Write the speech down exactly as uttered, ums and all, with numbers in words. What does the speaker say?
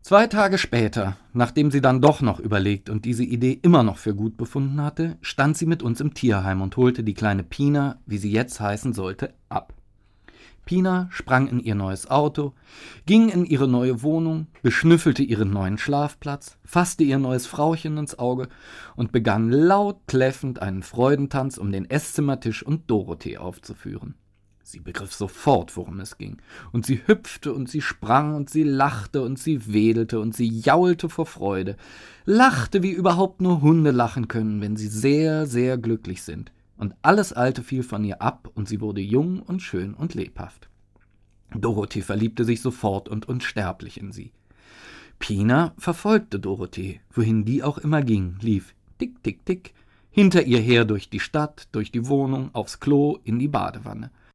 Zwei Tage später, nachdem sie dann doch noch überlegt und diese Idee immer noch für gut befunden hatte, stand sie mit uns im Tierheim und holte die kleine Pina, wie sie jetzt heißen sollte, ab. Pina sprang in ihr neues Auto, ging in ihre neue Wohnung, beschnüffelte ihren neuen Schlafplatz, fasste ihr neues Frauchen ins Auge und begann laut kläffend einen Freudentanz um den Esszimmertisch und Dorothee aufzuführen. Sie begriff sofort, worum es ging, und sie hüpfte und sie sprang und sie lachte und sie wedelte und sie jaulte vor Freude, lachte, wie überhaupt nur Hunde lachen können, wenn sie sehr, sehr glücklich sind, und alles Alte fiel von ihr ab und sie wurde jung und schön und lebhaft. Dorothee verliebte sich sofort und unsterblich in sie. Pina verfolgte Dorothee, wohin die auch immer ging, lief tick, tick, tick, hinter ihr her durch die Stadt, durch die Wohnung, aufs Klo, in die Badewanne.